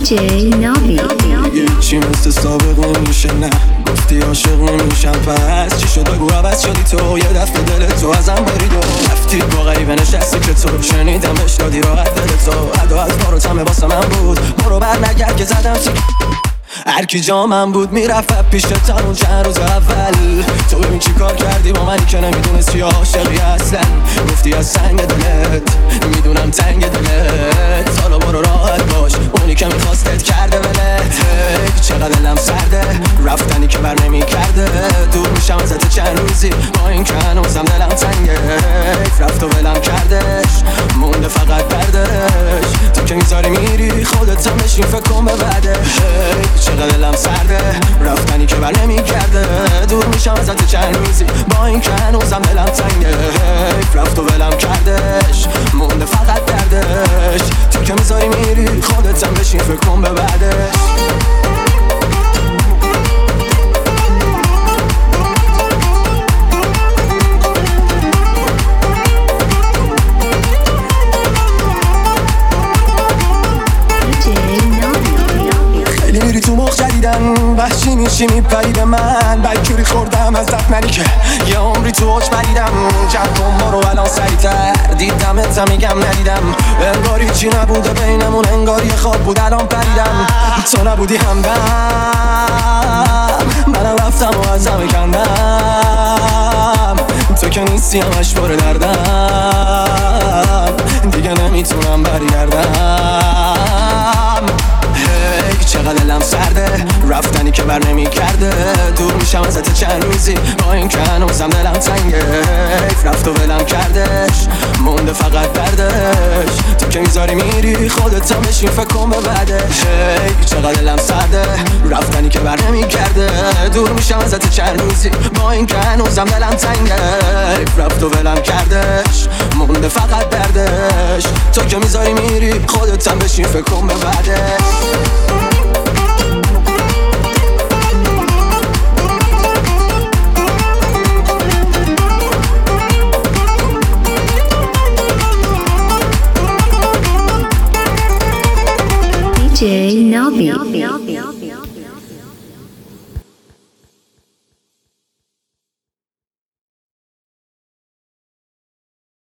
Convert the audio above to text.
نابی چی مثل سابق نمیشه، نه گفتی عاشق نمیشم، پس چی شد بگو عوض شدی تو، یه دفعه دل تو ازم برید و رفتی با غریبه نشستی که تو شنیدمش دادی راحت دل تو، ادا از بارو تمه واسه من بود، برو بر نگرد که زدم هر کی جا من بود میرفت پیش تا اون چند روز اول. تو ببین چی کار کردی با منی که نمیدونستی عاشقی اصلا، گفتی از سنگ دلت میدونم تنگ دلت، حالا برو راحت باش، اونی که میخواستت کرده ولت. چقدر دلم سرده رفتنی که بر نمی کرده، دور میشم ازت چند روزی با این که هنوزم دلم تنگه، رفت و ولم کردش مونده فقط دردش، تو که میذاری میری خودت هم بشین فکر کن به بعدش. چقدر دلم سرده رفتنی که بر نمی کرده، دور میشم ازت چند روزی با این که هنوزم دلم تنگه، رفت و ولم کردش مونده فقط دردش، تو که میذاری میری خودت هم بشین فکر کن به بعدش. میری تو مخ جدیدن وحشی میشی میپری به من، بلکوری خوردم از دفنری که یه عمری تو اوج بریدم، جمع ما رو الان سریعتر دیدم اتم میگم ندیدم، انگاری چی نبوده بینمون، انگاری خواب بود الان پریدم، تو نبودی همدم منم رفتم و ازم کندم، تو که نیستی همش پر دردم، دیگه نمیتونم برگردم. چقدر دلم سرده رفتنی که بر نمی کرده، دور میشم ازت چند روزی با این که هنوزم دلم تنگه، رفت و ولم کردش مونده فقط دردش، تو که میذاری میری خودت هم بشین فکر کن به بعدش. چقدر دلم سرده رفتنی که بر نمی کرده، دور میشم ازت چند روزی با این که هنوزم دلم تنگه، رفت و ولم کردش مونده فقط دردش، تو که میذاری میری خودت هم بشین فکر کن به بعدش. نابی